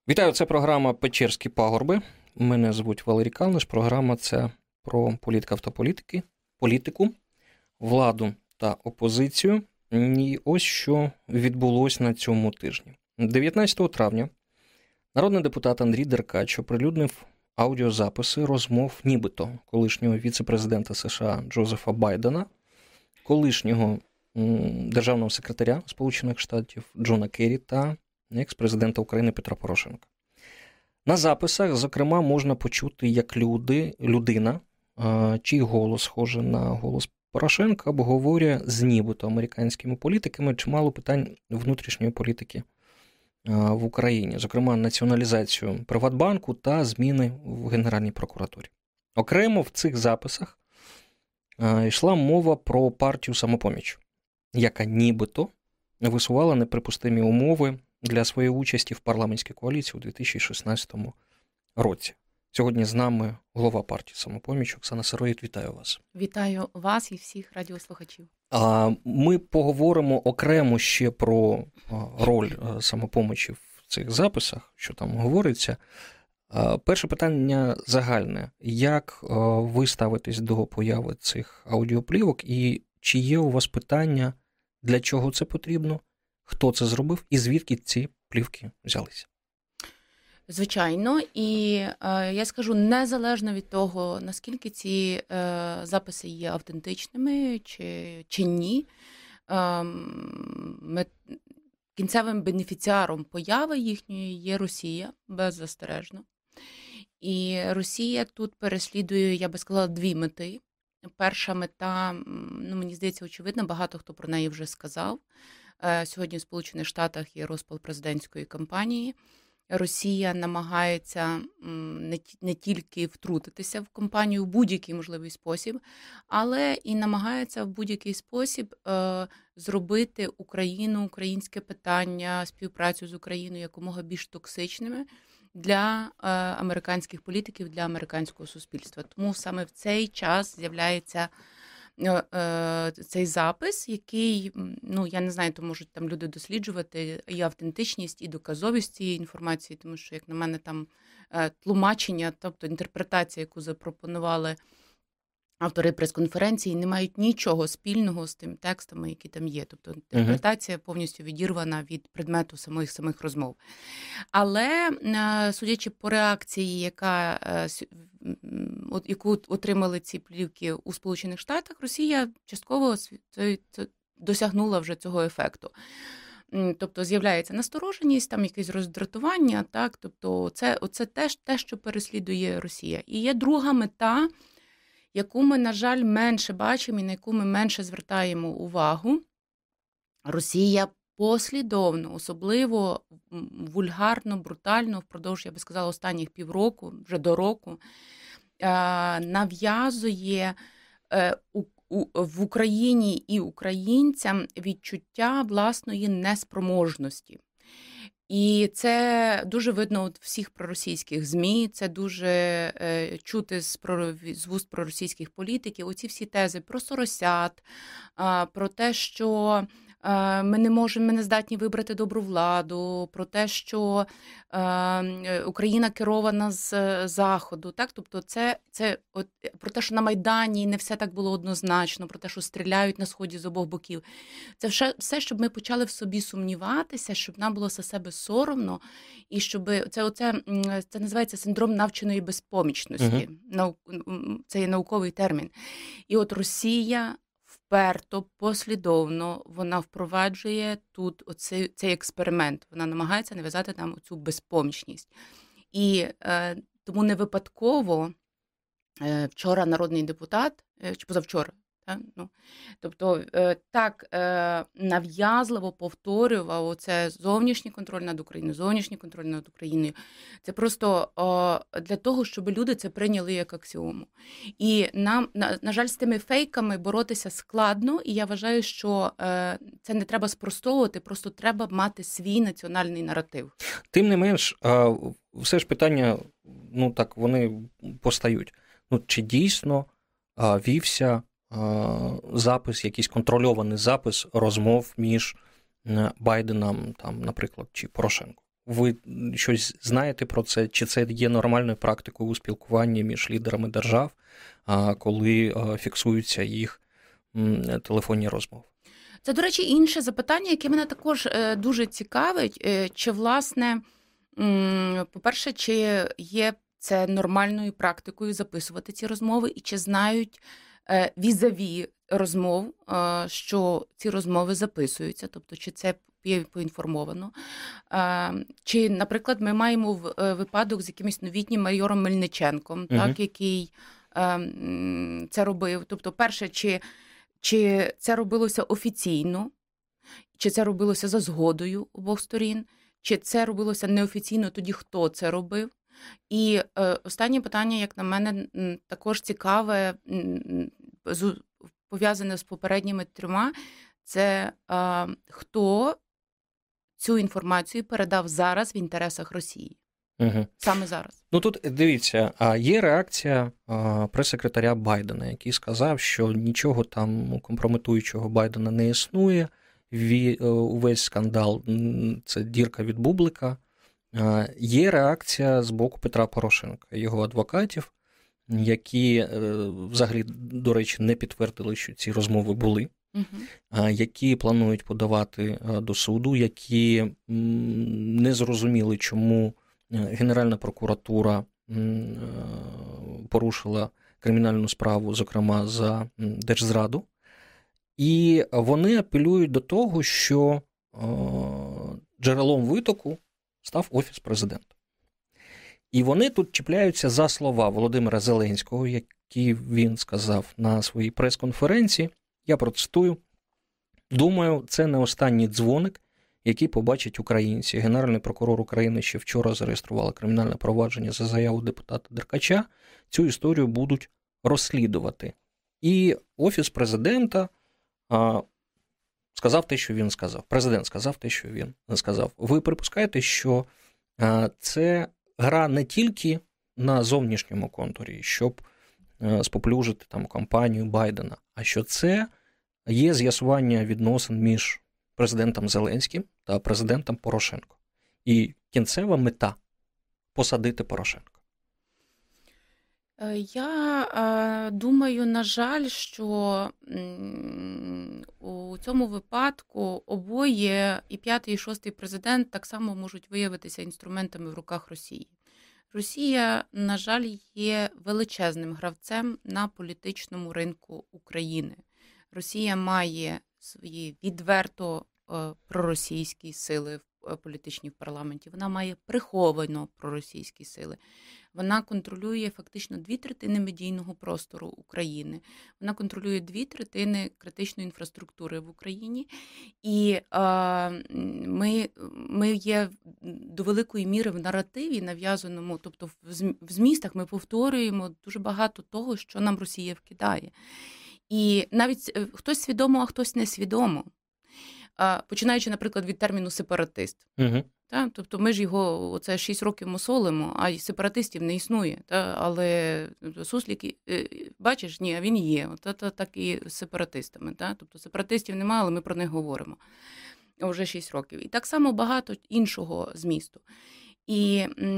Вітаю, це програма «Печерські пагорби». Мене звуть Валерій Калниш. Програма це про політику, владу та опозицію. І ось що відбулося на цьому тижні. 19 травня народний депутат Андрій Деркач оприлюднив аудіозаписи розмов нібито колишнього віце-президента США Джозефа Байдена, колишнього державного секретаря Сполучених Штатів Джона Керрі та екс-президента України Петра Порошенка. На записах, зокрема, можна почути, як людина, чий голос схожий на голос Порошенка, обговорює з нібито американськими політиками чимало питань внутрішньої політики в Україні, зокрема, націоналізацію Приватбанку та зміни в Генеральній прокуратурі. Окремо в цих записах йшла мова про партію «Самопоміч», яка нібито висувала неприпустимі умови для своєї участі в парламентській коаліції у 2016 році. Сьогодні з нами голова партії «Самопоміч» Оксана Сироїд. Вітаю вас. Вітаю вас і всіх радіослухачів. Ми поговоримо окремо ще про роль «Самопомочі» в цих записах, що там говориться. Перше питання загальне. Як ви ставитесь до появи цих аудіоплівок і чи є у вас питання, для чого це потрібно, хто це зробив і звідки ці плівки взялися? Звичайно, і я скажу, незалежно від того, наскільки ці записи є автентичними чи ні, кінцевим бенефіціаром появи їхньої є Росія, беззастережно. І Росія тут переслідує, я би сказала, дві мети. Перша мета, мені здається, очевидна, багато хто про неї вже сказав. Сьогодні в Сполучених Штатах є розпал президентської кампанії. Росія намагається не тільки втрутитися в кампанію в будь-який можливий спосіб, але і намагається в будь-який спосіб зробити Україну, українське питання, співпрацю з Україною якомога більш токсичними для американських політиків, для американського суспільства. Тому саме в цей час з'являється цей запис, який, я не знаю, то можуть там люди досліджувати і автентичність, і доказовість цієї інформації, тому що, як на мене, там тлумачення, тобто інтерпретація, яку запропонували автори прес-конференції, не мають нічого спільного з тими текстами, які там є. Тобто інтерпретація повністю відірвана від предмету самих розмов. Але, судячи по реакції, яку отримали ці плівки у Сполучених Штатах, Росія частково досягнула вже цього ефекту. Тобто з'являється настороженість, там якесь роздратування, так? Тобто це теж те, що переслідує Росія. І є друга мета, яку ми, на жаль, менше бачимо і на яку ми менше звертаємо увагу. Rosія послідовно, особливо вульгарно, брутально, впродовж, я би сказала, останніх півроку, вже до року, нав'язує в Україні і українцям відчуття власної неспроможності. І це дуже видно у всіх проросійських ЗМІ, це дуже чути з вуст проросійських політиків. Оці всі тези про соросят, про те, що ми не здатні вибрати добру владу, про те, що Україна керована з Заходу. Так? Тобто це про те, що на Майдані не все так було однозначно, про те, що стріляють на Сході з обох боків. Це все, щоб ми почали в собі сумніватися, щоб нам було за себе соромно, і щоб це називається синдром навченої безпомічності. Це є науковий термін. І от Росія вперто, послідовно, вона впроваджує тут цей експеримент. Вона намагається нав'язати нам оцю безпомічність. І тому не випадково вчора народний депутат, чи позавчора, тобто так нав'язливо повторював оце зовнішній контроль над Україною, зовнішній контроль над Україною. Це просто для того, щоб люди це прийняли як аксіому. І нам, на жаль, з тими фейками боротися складно, і я вважаю, що це не треба спростовувати, просто треба мати свій національний наратив. Тим не менш, все ж питання, вони постають. Чи дійсно вівся запис, якийсь контрольований запис розмов між Байденом, наприклад, чи Порошенком. ви щось знаєте про це? Чи це є нормальною практикою у спілкуванні між лідерами держав, коли фіксуються їх телефонні розмови? Це, до речі, інше запитання, яке мене також дуже цікавить. Чи, власне, по-перше, чи є це нормальною практикою записувати ці розмови, і чи знають візаві розмов, що ці розмови записуються, тобто чи це є поінформовано. Чи, наприклад, ми маємо випадок з якимось новітнім майором Мельниченком, так, який це робив. Тобто, перше, чи це робилося офіційно, чи це робилося за згодою обох сторін, чи це робилося неофіційно, тоді хто це робив. І останнє питання, як на мене, також цікаве, пов'язане з попередніми трьома, це хто цю інформацію передав зараз в інтересах Росії. Угу. Саме зараз. Ну тут, дивіться, є реакція прес-секретаря Байдена, який сказав, що нічого там компрометуючого Байдена не існує, увесь скандал – це дірка від бублика. Є реакція з боку Петра Порошенка, його адвокатів, які взагалі, до речі, не підтвердили, що ці розмови були, які планують подавати до суду, які не зрозуміли, чому Генеральна прокуратура порушила кримінальну справу, зокрема, за держзраду. І вони апелюють до того, що джерелом витоку став Офіс Президента. І вони тут чіпляються за слова Володимира Зеленського, які він сказав на своїй прес-конференції. Я процитую. «Думаю, це не останній дзвоник, який побачать українці. Генеральний прокурор України ще вчора зареєструвала кримінальне провадження за заяву депутата Деркача. Цю історію будуть розслідувати». І Офіс Президента сказав те, що він сказав. Президент сказав те, що він сказав. Ви припускаєте, що це гра не тільки на зовнішньому контурі, щоб споплюжити там кампанію Байдена, а що це є з'ясування відносин між президентом Зеленським та президентом Порошенко. І кінцева мета – посадити Порошенка. Я думаю, на жаль, що у цьому випадку обоє, і п'ятий, і шостий президент, так само можуть виявитися інструментами в руках Росії. Росія, на жаль, є величезним гравцем на політичному ринку України. Росія має свої відверто проросійські сили політичні в парламенті. Вона має приховано проросійські сили. Вона контролює фактично 2/3 медійного простору України. Вона контролює 2/3 критичної інфраструктури в Україні. І ми є до великої міри в наративі нав'язаному, тобто в змістах ми повторюємо дуже багато того, що нам Росія вкидає. І навіть хтось свідомо, а хтось несвідомо. Починаючи, наприклад, від терміну «сепаратист». Угу. Та? Тобто ми ж його оце 6 років мусолимо, а сепаратистів не існує. Та? Але суслики, бачиш, ні, він є. Так і з сепаратистами. Та? Тобто сепаратистів немає, але ми про них говоримо вже 6 років. І так само багато іншого змісту. І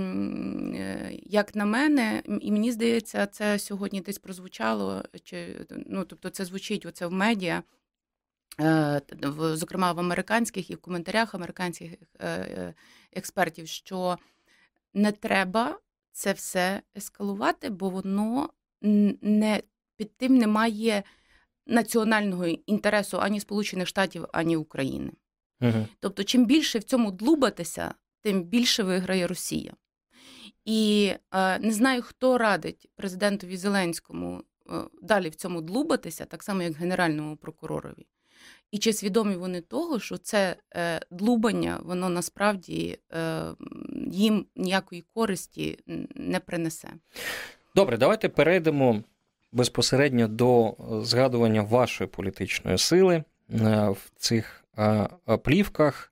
як на мене, і мені здається, це сьогодні десь прозвучало, тобто це звучить оце в медіа, зокрема в американських і в коментарях американських експертів, що не треба це все ескалувати, бо воно під тим немає національного інтересу ані Сполучених Штатів, ані України. Угу. Тобто, чим більше в цьому длубатися, тим більше виграє Росія. І не знаю, хто радить президентові Зеленському далі в цьому длубатися, так само, як Генеральному прокуророві. І чи свідомі вони того, що це длубання, воно насправді їм ніякої користі не принесе. Добре, давайте перейдемо безпосередньо до згадування вашої політичної сили в цих плівках.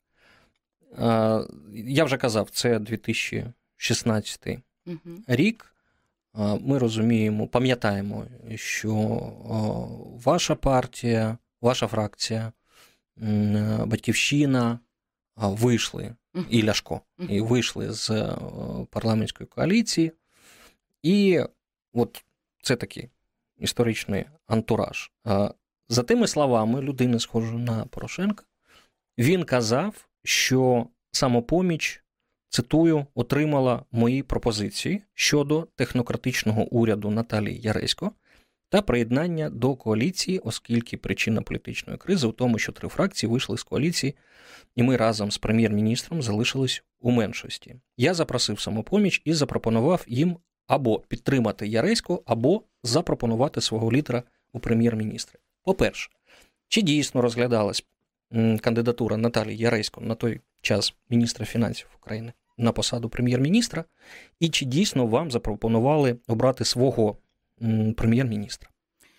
Я вже казав, це 2016 рік. Ми розуміємо, пам'ятаємо, що ваша партія, ваша фракція, Батьківщина вийшли і Ляшко, і вийшли з парламентської коаліції. І от це такий історичний антураж. За тими словами людини, схожої на Порошенка, він казав, що «Самопоміч», цитую, «отримала мої пропозиції щодо технократичного уряду Наталії Яресько та приєднання до коаліції, оскільки причина політичної кризи у тому, що 3 фракції вийшли з коаліції, і ми разом з прем'єр-міністром залишились у меншості. Я запросив «Самопоміч» і запропонував їм або підтримати Яресько, або запропонувати свого лідера у прем'єр-міністри». По-перше, чи дійсно розглядалась кандидатура Наталії Яресько, на той час міністра фінансів України, на посаду прем'єр-міністра, і чи дійсно вам запропонували обрати свого прем'єр-міністра?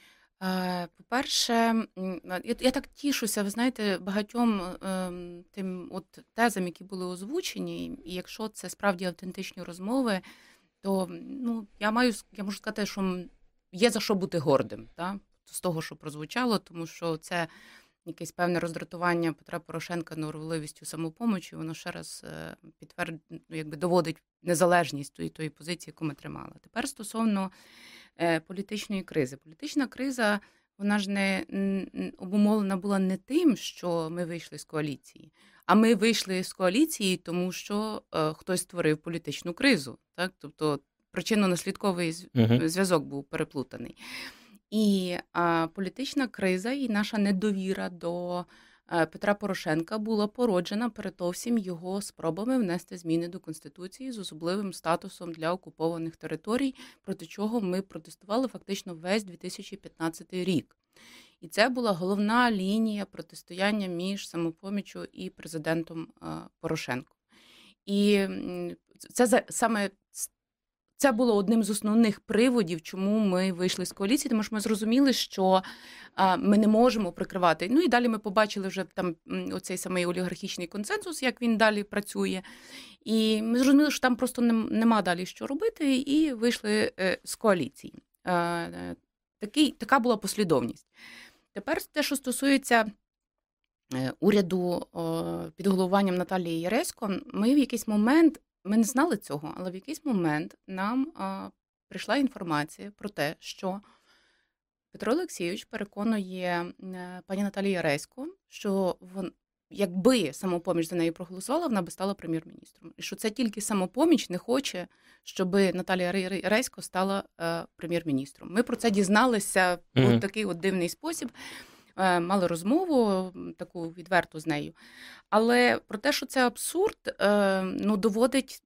По-перше, я так тішуся, ви знаєте, багатьом тим от тезам, які були озвучені, і якщо це справді автентичні розмови, то я можу сказати, що є за що бути гордим, так? З того, що прозвучало, тому що це якесь певне роздратування Петра Порошенка норовливістю «Самопомочі», воно ще раз доводить незалежність тої позиції, яку ми тримали. Тепер стосовно політичної кризи. Політична криза, вона ж не обумовлена була не тим, що ми вийшли з коаліції, а ми вийшли з коаліції, тому що хтось створив політичну кризу. Так? Тобто причинно-наслідковий зв'язок був переплутаний. І політична криза і наша недовіра до Петра Порошенка була породжена передовсім його спробами внести зміни до Конституції з особливим статусом для окупованих територій, проти чого ми протестували фактично весь 2015 рік. І це була головна лінія протистояння між «Самопоміччю» і президентом Порошенком. І це було одним з основних приводів, чому ми вийшли з коаліції, тому що ми зрозуміли, що ми не можемо прикривати. І далі ми побачили вже там оцей самий олігархічний консенсус, як він далі працює. І ми зрозуміли, що там просто нема далі що робити, і вийшли з коаліції. Така була послідовність. Тепер те, що стосується уряду під головуванням Наталії Яресько, ми в якийсь момент, ми не знали цього, але в якийсь момент нам прийшла інформація про те, що Петро Олексійович переконує пані Наталію Яресько, що якби «Самопоміч» за неї проголосувала, вона би стала прем'єр-міністром. І що це тільки «Самопоміч» не хоче, щоб Наталія Яресько стала прем'єр-міністром. Ми про це дізналися в такий от дивний спосіб. Мали розмову таку відверту з нею. Але про те, що це абсурд, доводить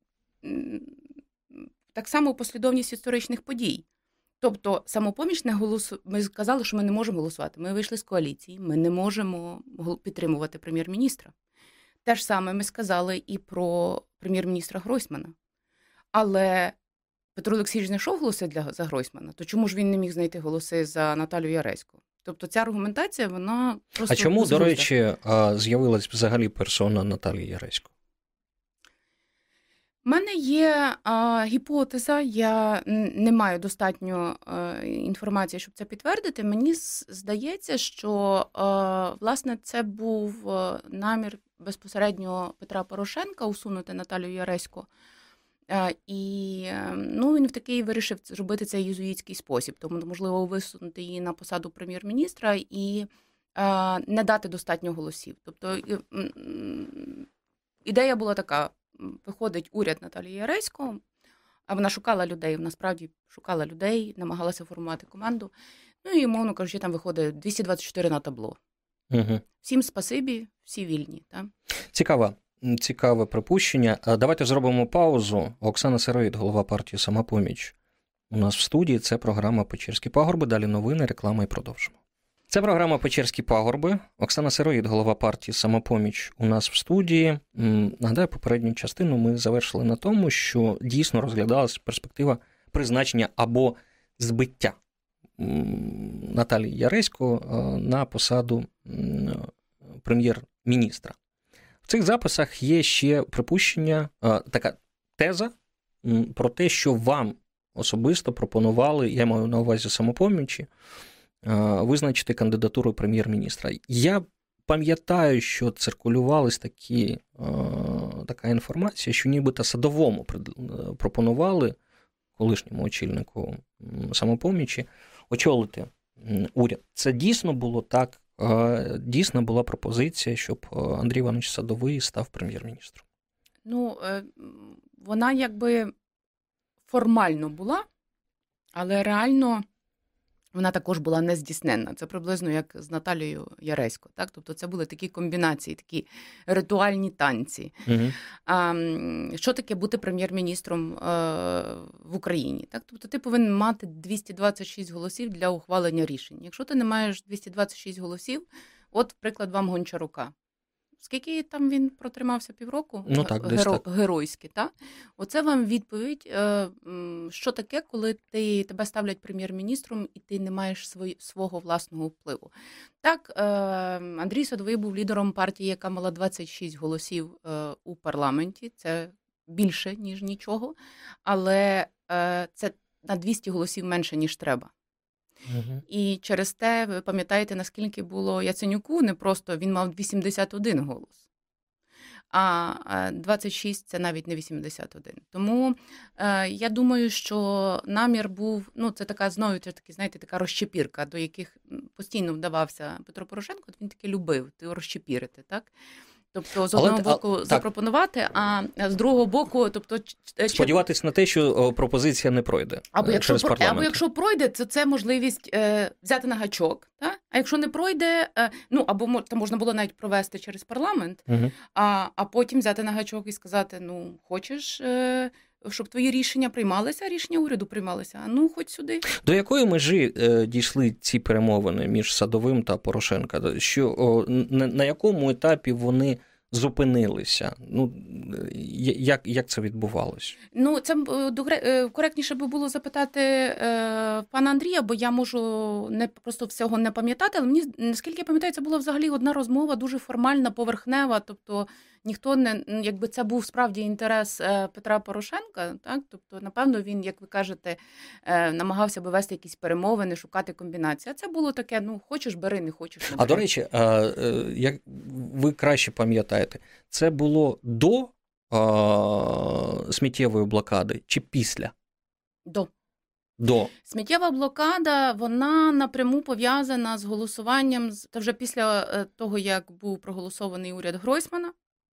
так само послідовність історичних подій. Тобто «Самопоміч» не голосує. Ми сказали, що ми не можемо голосувати. Ми вийшли з коаліції, ми не можемо підтримувати прем'єр-міністра. Те ж саме ми сказали і про прем'єр-міністра Гройсмана. Але Петро Олексійович знайшов голоси за Гройсмана, то чому ж він не міг знайти голоси за Наталію Яресько? Тобто ця аргументація, вона просто... А чому, до речі, з'явилась взагалі персона Наталії Яресько? У мене є гіпотеза, я не маю достатньо інформації, щоб це підтвердити. Мені здається, що, власне, це був намір безпосередньо Петра Порошенка усунути Наталію Яресько. І він в такий вирішив зробити цей єзуїтський спосіб, тому, можливо, висунути її на посаду прем'єр-міністра і не дати достатньо голосів. Тобто ідея була така: виходить уряд Наталії Яресько, а вона шукала людей, вона справді шукала людей, намагалася формувати команду. І, мовно кажучи, там виходить 224 на табло. Угу. Всім спасибі, всі вільні. Так? Цікаве припущення. Давайте зробимо паузу. Оксана Сироїд, голова партії «Самопоміч», у нас в студії. Це програма «Печерські пагорби». Далі новини, реклама і продовжимо. Це програма «Печерські пагорби». Оксана Сироїд, голова партії «Самопоміч», у нас в студії. Нагадаю, попередню частину ми завершили на тому, що дійсно розглядалась перспектива призначення або збиття Наталії Яресько на посаду прем'єр-міністра. В цих записах є ще припущення, така теза про те, що вам особисто пропонували, я маю на увазі «Самопомічі», визначити кандидатуру прем'єр-міністра. Я пам'ятаю, що циркулювались такі така інформація, що нібито Садовому пропонували, колишньому очільнику «Самопомічі», очолити уряд. Це дійсно було так? Дійсно була пропозиція, щоб Андрій Іванович Садовий став прем'єр-міністром? Ну, вона якби формально була, але реально вона також була нездійсненна. Це приблизно як з Наталією Яресько. Так? Тобто це були такі комбінації, такі ритуальні танці. Угу. Що таке бути прем'єр-міністром в Україні? Так? Тобто ти повинен мати 226 голосів для ухвалення рішень. Якщо ти не маєш 226 голосів, от приклад вам Гончарука. Скільки там він протримався, півроку? Ну так, десь так. Геройськи, так? Оце вам відповідь, що таке, коли тебе ставлять прем'єр-міністром і ти не маєш свого власного впливу. Так, Андрій Садовий був лідером партії, яка мала 26 голосів у парламенті. Це більше, ніж нічого, але це на 200 голосів менше, ніж треба. Угу. І через те, ви пам'ятаєте, наскільки було Яценюку, не просто він мав 81 голос, а 26 – це навіть не 81. Тому я думаю, що намір був, ну це така, знову таки, знаєте, така розчепірка, до яких постійно вдавався Петро Порошенко, він таки любив розчепірити, так? Тобто, з одного боку запропонувати, а з другого боку, тобто сподіватись на те, що пропозиція не пройде через парламент. Або якщо пройде, то це можливість взяти на гачок, та? А якщо не пройде, ну або там можна було навіть провести через парламент, угу. а потім взяти на гачок і сказати: ну, хочеш, щоб твої рішення приймалися, рішення уряду приймалися, а ну, хоч сюди. До якої межі дійшли ці перемовини між Садовим та Порошенка? Що, на якому етапі вони зупинилися? Ну, як це відбувалося? Ну, це коректніше би було запитати пана Андрія, бо я можу просто всього не пам'ятати, але мені, наскільки я пам'ятаю, це була взагалі одна розмова, дуже формальна, поверхнева, тобто ніхто не, якби це був справді інтерес Петра Порошенка, так? Тобто, напевно, він, як ви кажете, намагався би вести якісь перемовини, шукати комбінації. А це було таке, ну, хочеш бери, не хочеш не бери. А до речі, як ви краще пам'ятаєте, це було до сміттєвої блокади чи після? До. Сміттєва блокада, вона напряму пов'язана з голосуванням, та вже після того, як був проголосований уряд Гройсмана.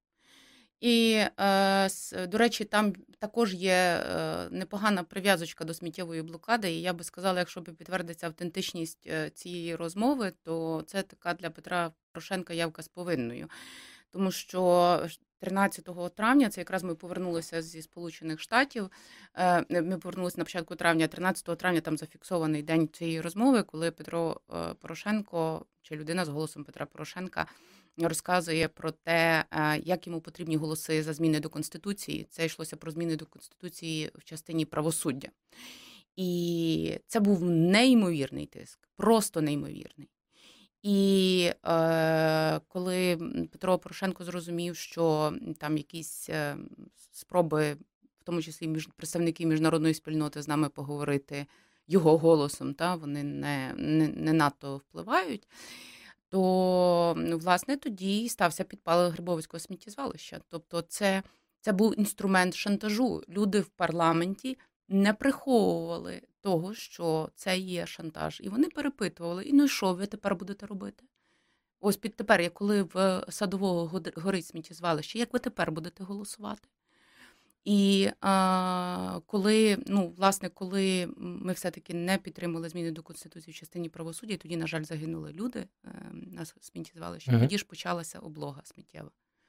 І, до речі, там також є непогана прив'язочка до сміттєвої блокади. І я би сказала, якщо б підтвердиться автентичність цієї розмови, то це така для Петра Порошенка явка з повинною. Тому що 13 травня, це якраз ми повернулися зі Сполучених Штатів, ми повернулися на початку травня, 13 травня там зафіксований день цієї розмови, коли Петро Порошенко, чи людина з голосом Петра Порошенка, розказує про те, як йому потрібні голоси за зміни до Конституції. Це йшлося про зміни до Конституції в частині правосуддя. І це був неймовірний тиск, просто неймовірний. І коли Петро Порошенко зрозумів, що там якісь спроби, в тому числі представники міжнародної спільноти, з нами поговорити його голосом, вони не надто впливають, то, власне, тоді стався підпал Грибовицького сміттєзвалища. Тобто це був інструмент шантажу. Люди в парламенті не приховували того, що це є шантаж. І вони перепитували, і ну що ви тепер будете робити? Ось тепер, коли в Садового горить сміттєзвалище, як ви тепер будете голосувати? І коли ми все-таки не підтримали зміни до Конституції в частині правосуддя, тоді, на жаль, загинули люди на сміттєзвалищі, тоді ж почалася облога сміттєва.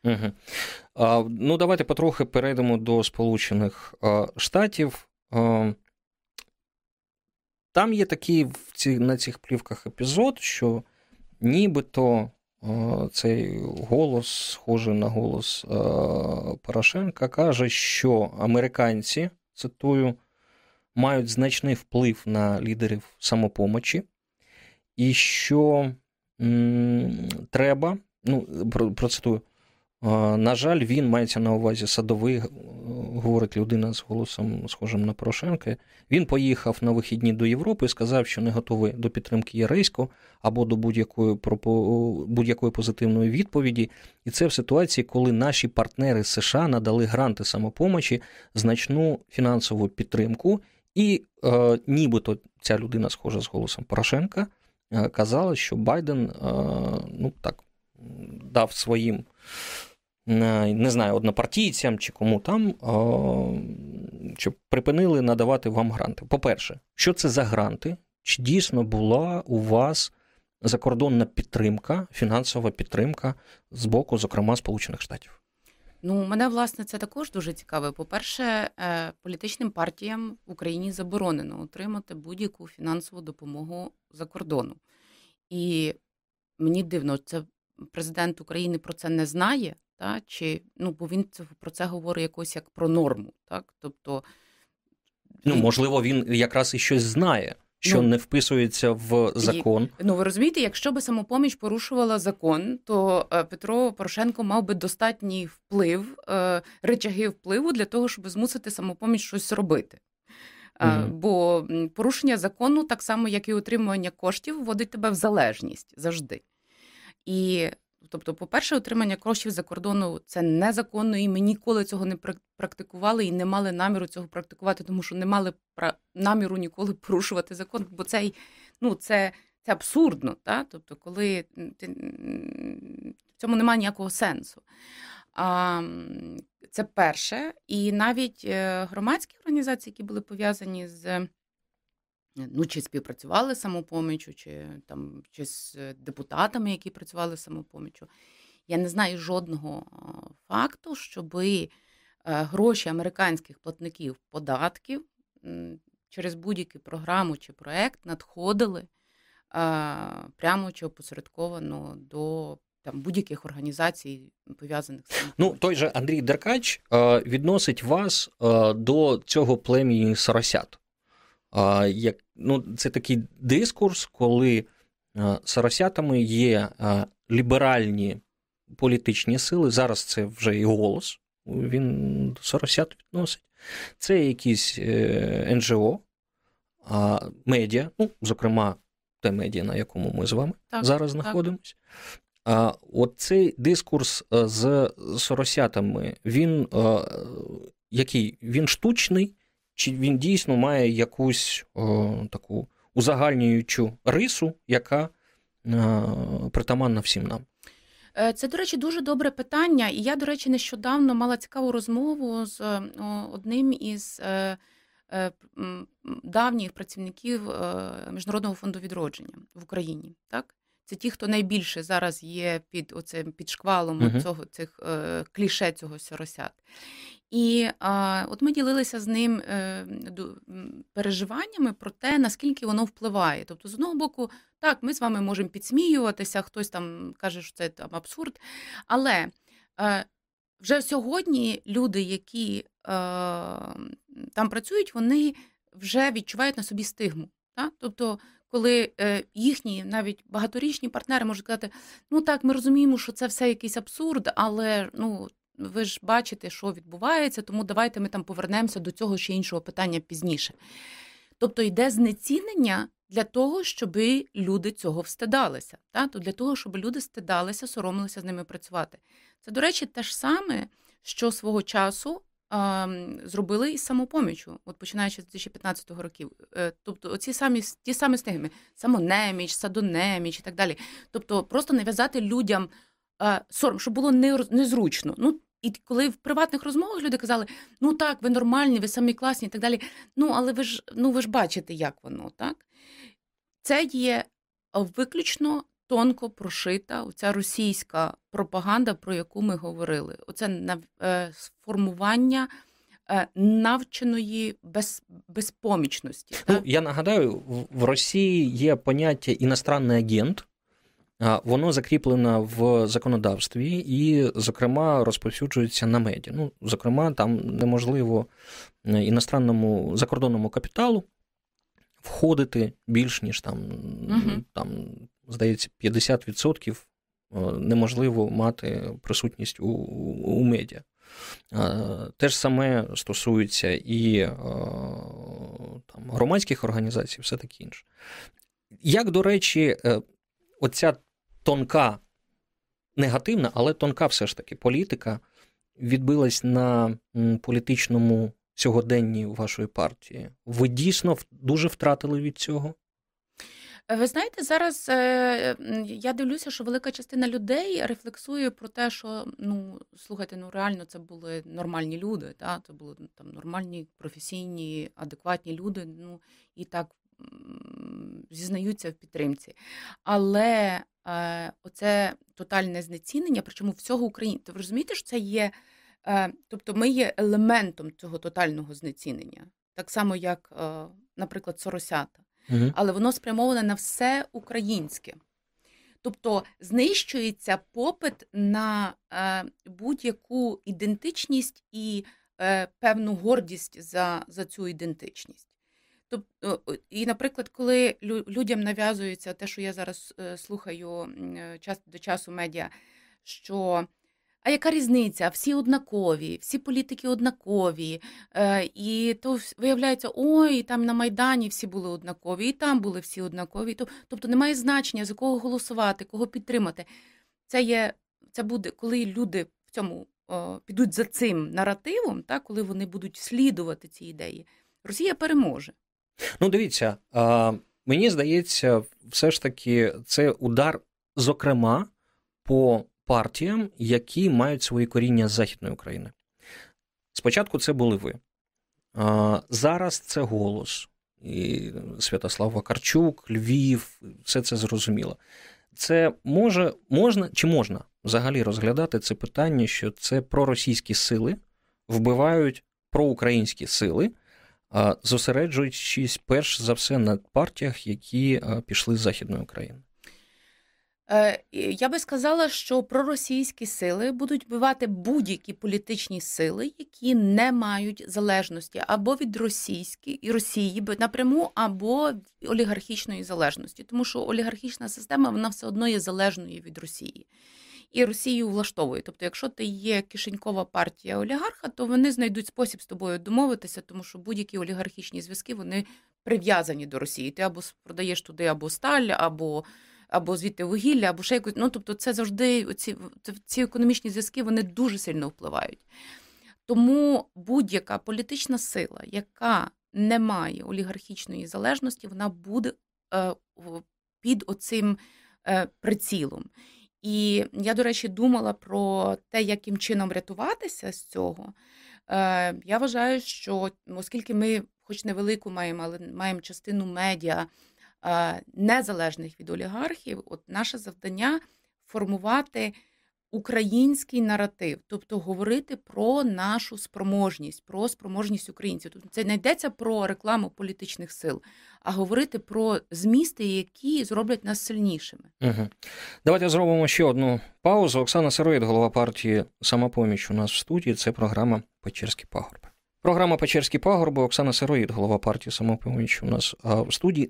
Ну, давайте потрохи перейдемо до Сполучених Штатів. Там є такий на цих плівках епізод, що нібито цей голос, схожий на голос Порошенка, каже, що американці, цитую, мають значний вплив на лідерів Самопомочі, і що треба, процитую, На жаль, він, мається на увазі Садовий, говорить людина з голосом схожим на Порошенка, він поїхав на вихідні до Європи і сказав, що не готовий до підтримки Єрейського або до будь-якої позитивної відповіді. І це в ситуації, коли наші партнери з США надали гранти самопомочі, значну фінансову підтримку, і нібито ця людина, схожа з голосом Порошенка, казала, що Байден дав своїм, не знаю, однопартійцям чи кому там, щоб припинили надавати вам гранти. По-перше, що це за гранти? Чи дійсно була у вас закордонна підтримка, фінансова підтримка з боку, зокрема, Сполучених Штатів? Мене, власне, це також дуже цікаво. По-перше, політичним партіям в Україні заборонено отримати будь-яку фінансову допомогу за кордону. І мені дивно, це президент України про це не знає, бо він про це говорить якось як про норму. Так? Тобто, можливо, він якраз і щось знає, що не вписується в закон. Ви розумієте, якщо би «Самопоміч» порушувала закон, то Петро Порошенко мав би достатній вплив, рычаги впливу для того, щоб змусити «Самопоміч» щось робити. Бо порушення закону, так само, як і отримування коштів, вводить тебе в залежність завжди. І, тобто, по-перше, отримання коштів за кордону – це незаконно, і ми ніколи цього не практикували і не мали наміру цього практикувати, тому що не мали наміру ніколи порушувати закон, бо це абсурдно. Тобто, коли в цьому немає ніякого сенсу. Це перше. І навіть громадські організації, які були пов'язані чи співпрацювали з «Самопоміччю», чи з депутатами, які працювали з «Самопоміччю». Я не знаю жодного факту, щоби гроші американських платників податків через будь-яку програму чи проект надходили прямо чи опосередковано до будь-яких організацій, пов'язаних з цим. Той же Андрій Деркач відносить вас до цього племені соросят. Це такий дискурс, коли соросятами є ліберальні політичні сили. Зараз це вже і «Голос», він до соросят відносить. Це якісь НГО, медіа, зокрема, те медіа, на якому ми з вами зараз знаходимося. Оцей дискурс з соросятами, він який? Він штучний? Чи він дійсно має якусь таку узагальнюючу рису, яка притаманна всім нам? Це, до речі, дуже добре питання. І я, до речі, нещодавно мала цікаву розмову з одним із давніх працівників Міжнародного фонду відродження в Україні. Так? Це ті, хто найбільше зараз є під шквалом цих кліше цього соросят. І от ми ділилися з ним переживаннями про те, наскільки воно впливає. Тобто, з одного боку, так, ми з вами можемо підсміюватися, хтось там каже, що це абсурд, але вже сьогодні люди, які там працюють, вони вже відчувають на собі стигму. Так? Тобто, коли їхні навіть багаторічні партнери можуть сказати, так, ми розуміємо, що це все якийсь абсурд, але ви ж бачите, що відбувається, тому давайте ми там повернемося до цього чи іншого питання пізніше. Тобто йде знецінення для того, щоб люди цього встидалися. Тобто для того, щоб люди стидалися, соромилися з ними працювати. Це, до речі, те ж саме, що свого часу зробили із «Самопоміччю», от починаючи з 2015 років. Тобто ті самі стигми, самонеміч, садонеміч і так далі. Тобто просто нав'язати людям сором, щоб було незручно. І коли в приватних розмовах люди казали, так, ви нормальні, ви самі класні і так далі, але ви ж бачите, як воно, так? Це є виключно тонко прошита оця російська пропаганда, про яку ми говорили. Оце формування навченої безпомічності. Я нагадаю, в Росії є поняття «іностранний агент». Воно закріплено в законодавстві і, зокрема, розповсюджується на медіа. Зокрема, там неможливо закордонному капіталу входити більш ніж там, здається, 50% неможливо мати присутність у медіа. Те ж саме стосується і там, громадських організацій, все таке інше. Як, до речі, оця тонка, негативна, але тонка все ж таки політика відбилась на політичному сьогоденні вашої партії? Ви дійсно дуже втратили від цього? Ви знаєте, зараз я дивлюся, що велика частина людей рефлексує про те, що, слухайте, реально це були нормальні люди, це були там нормальні, професійні, адекватні люди, і так зізнаються в підтримці. Але оце тотальне знецінення, причому всього українця. Ви розумієте, що це є, тобто ми є елементом цього тотального знецінення, так само, як, наприклад, Соросята. Але воно спрямоване на все українське. Тобто знищується попит на будь-яку ідентичність і певну гордість за цю ідентичність. Тобто, і, наприклад, коли людям нав'язується те, що я зараз слухаю час до часу медіа, що а яка різниця? Всі однакові, всі політики однакові. І то виявляється, ой, там на Майдані всі були однакові, і там були всі однакові. Тобто немає значення, за кого голосувати, кого підтримати. Це буде, коли люди в цьому підуть за цим наративом, коли вони будуть слідувати ці ідеї, Росія переможе. Дивіться, мені здається, все ж таки це удар, зокрема, по партіям, які мають свої коріння з Західної України. Спочатку це були ви. Зараз це «Голос». І Святослав Вакарчук, Львів, все це зрозуміло. Це можна взагалі розглядати це питання, що це проросійські сили вбивають проукраїнські сили, зосереджуючись перш за все на партіях, які пішли з Західної України? Я би сказала, що проросійські сили будуть вбивати будь-які політичні сили, які не мають залежності або від Росії напряму, або олігархічної залежності. Тому що олігархічна система, вона все одно є залежною від Росії. І Росію влаштовує. Тобто, якщо ти є кишенькова партія олігарха, то вони знайдуть спосіб з тобою домовитися, тому що будь-які олігархічні зв'язки, вони прив'язані до Росії. Ти або продаєш туди або сталь, або звідти вугілля, або ще якось. Тобто це завжди, ці економічні зв'язки, вони дуже сильно впливають. Тому будь-яка політична сила, яка не має олігархічної залежності, вона буде під оцим прицілом. І я, до речі, думала про те, яким чином рятуватися з цього. Я вважаю, що оскільки ми, хоч невелику маємо, але маємо частину медіа, незалежних від олігархів, наше завдання формувати український наратив, тобто говорити про нашу спроможність, про спроможність українців. Тобто це не йдеться про рекламу політичних сил, а говорити про змісти, які зроблять нас сильнішими. Угу. Давайте зробимо ще одну паузу. Оксана Сироїд, голова партії «Самопоміч» у нас в студії. Це програма «Печерські пагорби». Програма «Печерські пагорби», Оксана Сироїд, голова партії «Самопоміч» у нас в студії.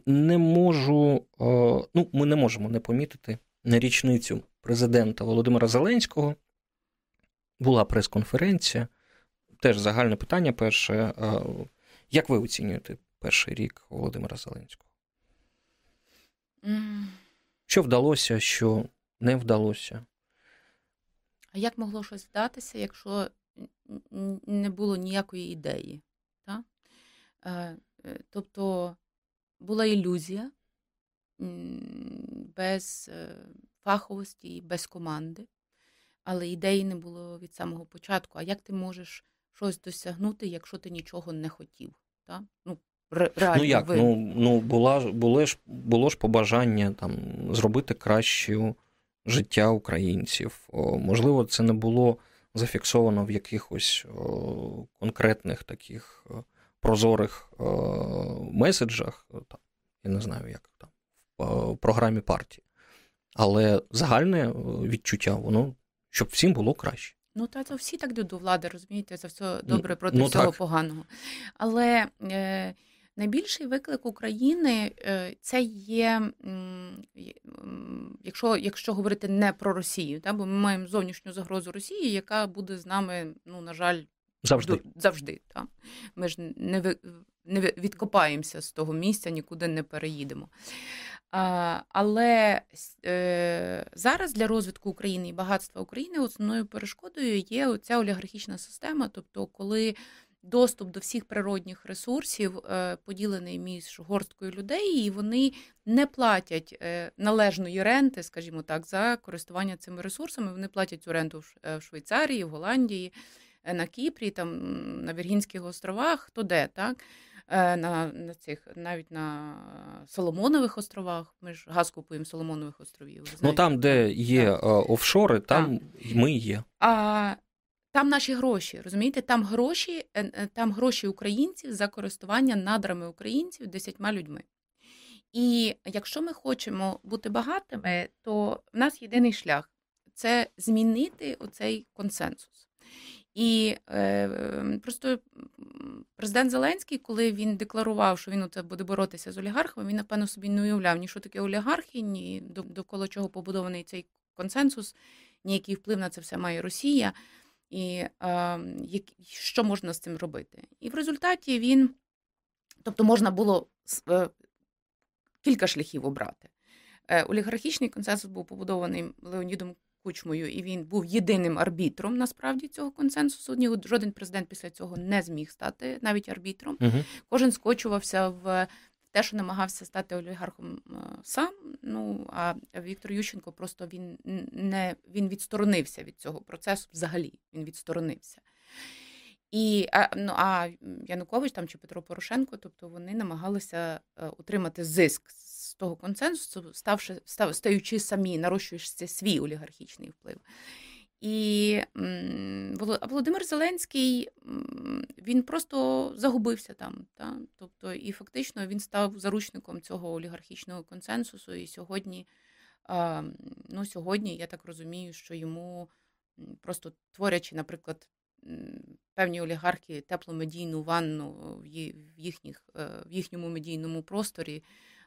Ми не можемо не помітити на річницю президента Володимира Зеленського. Була прес-конференція. Теж загальне питання перше. Як ви оцінюєте перший рік Володимира Зеленського? Що вдалося, що не вдалося? А як могло щось вдатися, якщо не було ніякої ідеї? Так? Тобто була ілюзія без фаховості, без команди, але ідеї не було від самого початку. А як ти можеш щось досягнути, якщо ти нічого не хотів? Так? Реально, було ж побажання там зробити краще життя українців. Можливо, це не було зафіксовано в якихось конкретних таких прозорих меседжах, там, я не знаю, як там, в програмі партії. Але загальне відчуття, воно, щоб всім було краще. Це всі так йдуть до влади, розумієте, це все добре проти всього поганого. Але Найбільший виклик України це є, якщо говорити не про Росію, бо ми маємо зовнішню загрозу Росії, яка буде з нами, на жаль, завжди. Ми ж не відкопаємося з того місця, нікуди не переїдемо. Але зараз для розвитку України і багатства України основною перешкодою є оця олігархічна система, тобто коли доступ до всіх природних ресурсів поділений між горсткою людей, і вони не платять належної ренти, скажімо так, за користування цими ресурсами. Вони платять цю ренту в Швейцарії, в Голландії, на Кіпрі, на Віргінських островах, хто де, так? Навіть на Соломонових островах. Ми ж газ купуємо в Соломонових островів. Там, де є офшори, там ми є. Там наші гроші, розумієте? Там гроші українців за користування надрами українців 10 людьми. І якщо ми хочемо бути багатими, то в нас єдиний шлях – це змінити оцей консенсус. І просто президент Зеленський, коли він декларував, що він буде боротися з олігархами, він, напевно, собі не уявляв ні що таке олігархи, ні довкола чого побудований цей консенсус, ні який вплив на це все має Росія, і що можна з цим робити. І в результаті тобто можна було кілька шляхів обрати. Олігархічний консенсус був побудований Леонідом Кучмою, і він був єдиним арбітром, насправді, цього консенсусу. Жоден президент після цього не зміг стати навіть арбітром. Угу. Кожен скочувався в те, що намагався стати олігархом сам. А Віктор Ющенко просто він відсторонився від цього процесу взагалі. Він відсторонився. А Янукович чи Петро Порошенко, тобто вони намагалися отримати зиск з того консенсусу, стаючи самі, нарощуючи свій олігархічний вплив. І Володимир Зеленський, він просто загубився там. Тобто, і фактично він став заручником цього олігархічного консенсусу. І сьогодні, я так розумію, що йому просто творячи, наприклад, певні олігархи тепломедійну ванну в їхньому медійному просторі,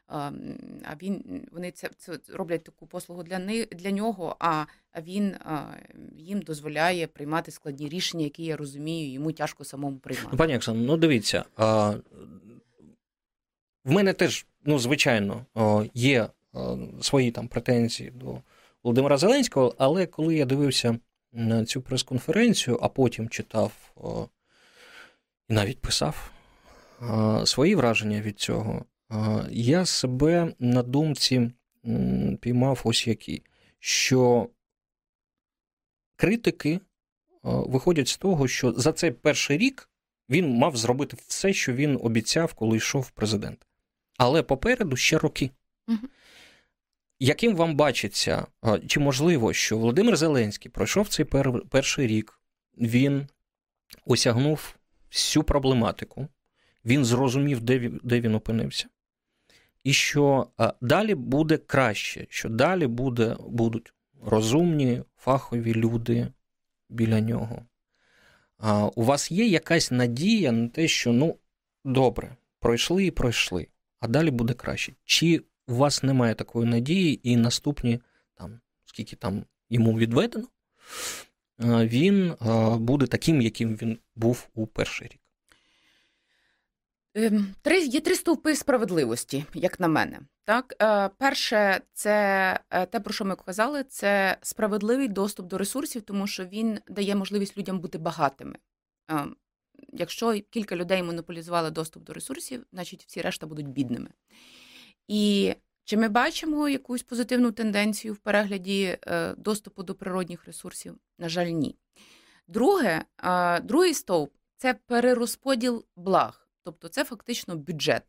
вони це роблять таку послугу для нього, а він їм дозволяє приймати складні рішення, які, я розумію, йому тяжко самому приймати. Пані Оксано, дивіться, в мене теж, звичайно, є свої претензії до Володимира Зеленського, але коли я дивився на цю прес-конференцію, а потім читав і навіть писав свої враження від цього, я себе на думці піймав ось які, що критики виходять з того, що за цей перший рік він мав зробити все, що він обіцяв, коли йшов в президент. Але попереду ще роки. Угу. Яким вам бачиться, чи можливо, що Володимир Зеленський пройшов цей перший рік, він осягнув всю проблематику, він зрозумів, де він опинився, і що далі буде краще, що далі будуть розумні, фахові люди біля нього. У вас є якась надія на те, що, добре, пройшли і пройшли, а далі буде краще? Чи у вас немає такої надії, і наступні, скільки йому відведено, він буде таким, яким він був у перший рік? Є 3 стовпи справедливості, як на мене. Так? Перше, це те, про що ми казали, це справедливий доступ до ресурсів, тому що він дає можливість людям бути багатими. Якщо кілька людей монополізували доступ до ресурсів, значить всі решта будуть бідними. І чи ми бачимо якусь позитивну тенденцію в перегляді доступу до природних ресурсів? На жаль, ні. Другий стовп – це перерозподіл благ. Тобто це фактично бюджет.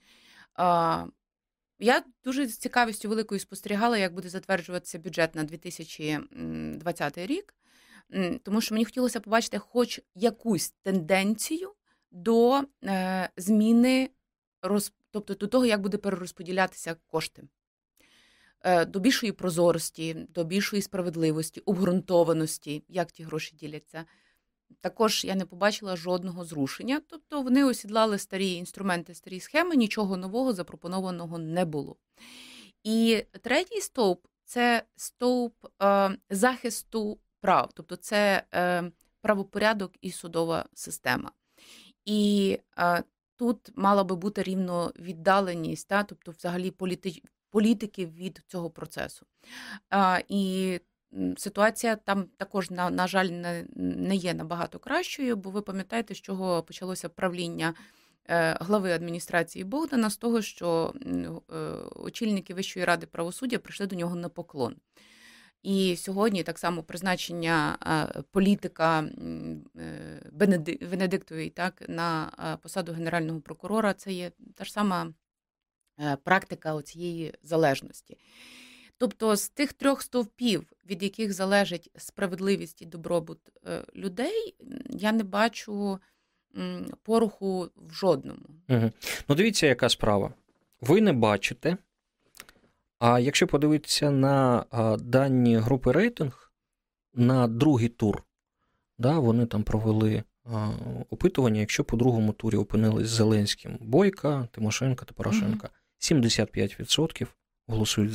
Я дуже з цікавістю великою спостерігала, як буде затверджуватися бюджет на 2020 рік, тому що мені хотілося побачити хоч якусь тенденцію до зміни, тобто до того, як буде перерозподілятися кошти. До більшої прозорості, до більшої справедливості, обґрунтованості, як ті гроші діляться. також я не побачила жодного зрушення. Тобто вони осідлали старі інструменти, старі схеми, нічого нового запропонованого не було. І третій стовп – це стовп захисту прав, тобто це правопорядок і судова система. І тут мала би бути рівновіддаленість, тобто взагалі політики від цього процесу. І ситуація там також, на жаль, не є набагато кращою, бо ви пам'ятаєте, з чого почалося правління глави адміністрації Богдана, з того, що очільники Вищої ради правосуддя прийшли до нього на поклон. І сьогодні так само призначення політика Венедиктової на посаду генерального прокурора – це є та ж сама практика цієї залежності. Тобто з тих трьох стовпів, від яких залежить справедливість і добробут людей, я не бачу поруху в жодному. Угу. Ну, дивіться, яка справа. Ви не бачите, а якщо подивитися на дані групи рейтинг, на другий тур, вони там провели опитування, якщо по другому турі опинились Зеленським Бойко, Тимошенко та Порошенко, 75% голосують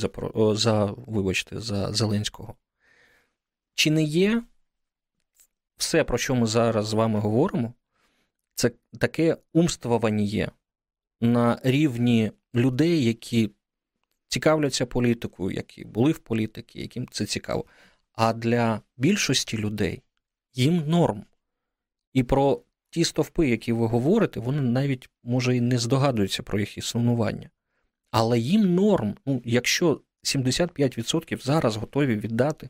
за Зеленського. Чи не є все, про що ми зараз з вами говоримо, це таке умствування на рівні людей, які цікавляться політикою, які були в політиці, яким це цікаво. А для більшості людей їм норм. І про ті стовпи, які ви говорите, вони навіть, може, і не здогадуються про їх існування. Але їм норм. Якщо 75% зараз готові віддати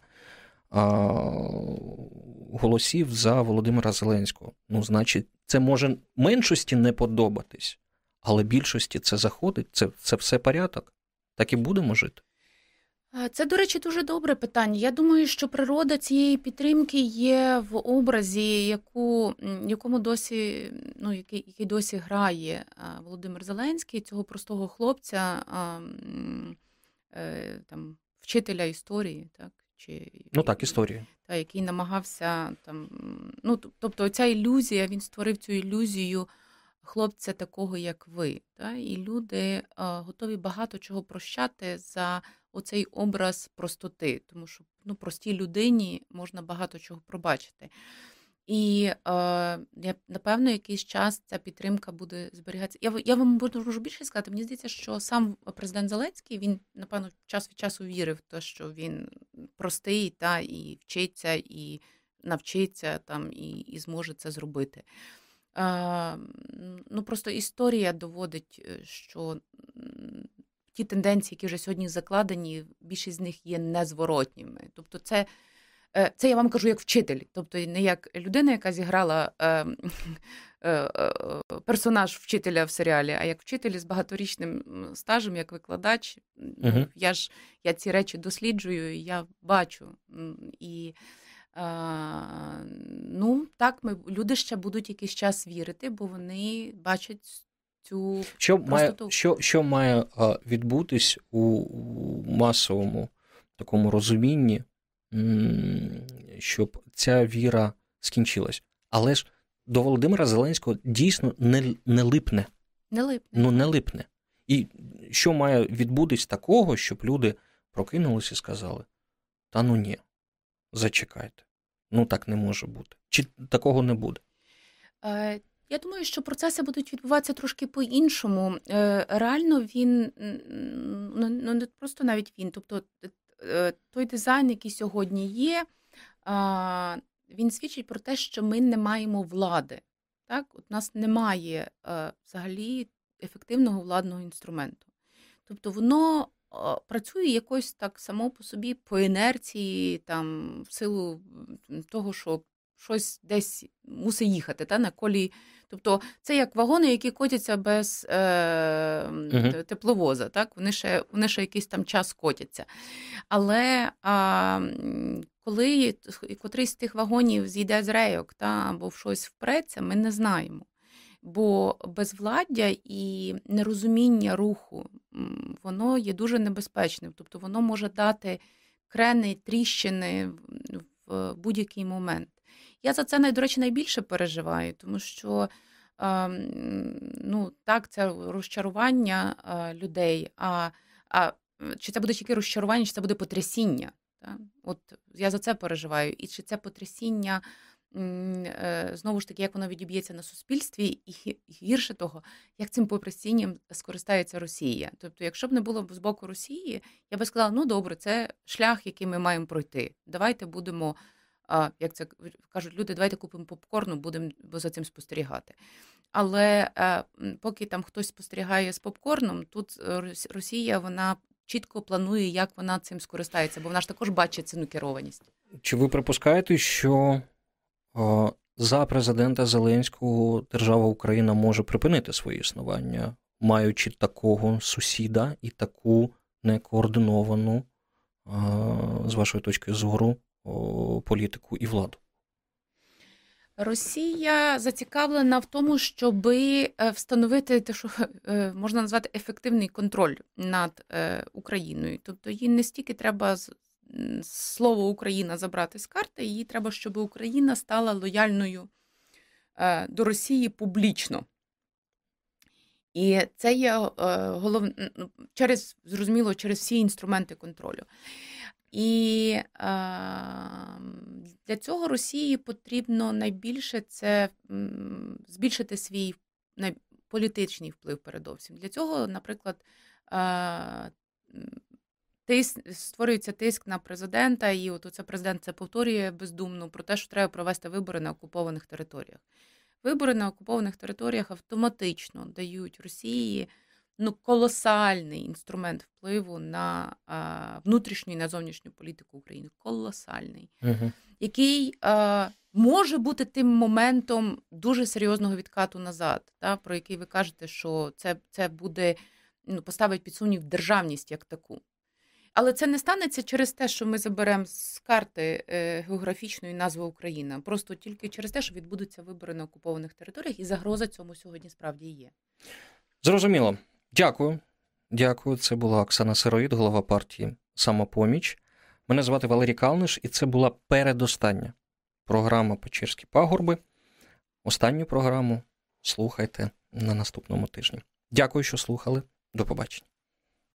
голосів за Володимира Зеленського, значить, це може меншості не подобатись, але більшості це заходить, це все порядок. Так і будемо жити. Це, до речі, дуже добре питання. Я думаю, що природа цієї підтримки є в образі, якому досі, який досі грає Володимир Зеленський, цього простого хлопця, вчителя історії, історії. Який намагався тобто ця ілюзія, він створив цю ілюзію хлопця такого, як ви. І люди готові багато чого прощати за оцей образ простоти, тому що простій людині можна багато чого пробачити. І напевно якийсь час ця підтримка буде зберігатися. Я вам можу більше сказати, мені здається, що сам президент Зеленський, він, напевно, час від часу вірив в те, що він простий, і вчиться, і навчиться, і зможе це зробити. Просто історія доводить, що ті тенденції, які вже сьогодні закладені, більшість з них є незворотніми. Тобто це я вам кажу як вчитель, тобто не як людина, яка зіграла персонаж вчителя в серіалі, а як вчитель з багаторічним стажем, як викладач. Угу. Я ці речі досліджую, я бачу. І люди ще будуть якийсь час вірити, бо вони бачать цю простоту. Що має відбутись у масовому такому розумінні, щоб ця віра скінчилась? Але ж до Володимира Зеленського дійсно не липне. Не липне. І що має відбутись такого, щоб люди прокинулись і сказали: та ні, зачекайте, так не може бути. Чи такого не буде? Я думаю, що процеси будуть відбуватися трошки по-іншому. Реально він, не просто навіть він, тобто той дизайн, який сьогодні є, він свідчить про те, що ми не маємо влади. Так? У нас немає взагалі ефективного владного інструменту. Тобто воно працює якось так само по собі, по інерції, в силу того, що щось десь мусить їхати на колії. Тобто це як вагони, які котяться без тепловоза. Так? Вони ще якийсь там час котяться. Але коли котрийсь з тих вагонів зійде з рейок або в щось впреться, ми не знаємо. Бо безвладдя і нерозуміння руху, воно є дуже небезпечним. Тобто воно може дати крени, тріщини в будь-який момент. Я за це, до речі, найбільше переживаю, тому що так, це розчарування людей, чи це буде тільки розчарування, чи це буде потрясіння. Так? От я за це переживаю. І чи це потрясіння, знову ж таки, як воно відіб'ється на суспільстві, і гірше того, як цим потрясінням скористається Росія. Тобто, якщо б не було з боку Росії, я би сказала, ну добре, це шлях, який ми маємо пройти. Давайте будемо, як це кажуть люди, давайте купимо попкорну, будемо за цим спостерігати. Але поки там хтось спостерігає з попкорном, тут Росія, вона чітко планує, як вона цим скористається, бо вона ж також бачить цю керованість. Чи ви припускаєте, що за президента Зеленського держава Україна може припинити своє існування, маючи такого сусіда і таку некоординовану, з вашої точки зору, політику і владу? Росія зацікавлена в тому, щоб встановити те, що можна назвати ефективний контроль над Україною. Тобто їй не стільки треба слово Україна забрати з карти, їй треба, щоб Україна стала лояльною до Росії публічно. І це є головне, зрозуміло, через всі інструменти контролю. І для цього Росії потрібно найбільше це збільшити свій політичний вплив передовсім. Для цього, наприклад, створюється тиск на президента, і от оце президент це повторює бездумно про те, що треба провести вибори на окупованих територіях. Вибори на окупованих територіях автоматично дають Росії колосальний інструмент впливу на внутрішню і на зовнішню політику України. Колосальний. Який може бути тим моментом дуже серйозного відкату назад, про який ви кажете, що це буде, поставить під сумнів державність як таку. Але це не станеться через те, що ми заберемо з карти географічної назви Україна. Просто тільки через те, що відбудуться вибори на окупованих територіях, і загроза цьому сьогодні справді є. Зрозуміло. Дякую. Дякую. Це була Оксана Сироїд, голова партії «Самопоміч». Мене звати Валерій Калниш, і це була передостання програма «Печерські пагорби». Останню програму слухайте на наступному тижні. Дякую, що слухали. До побачення.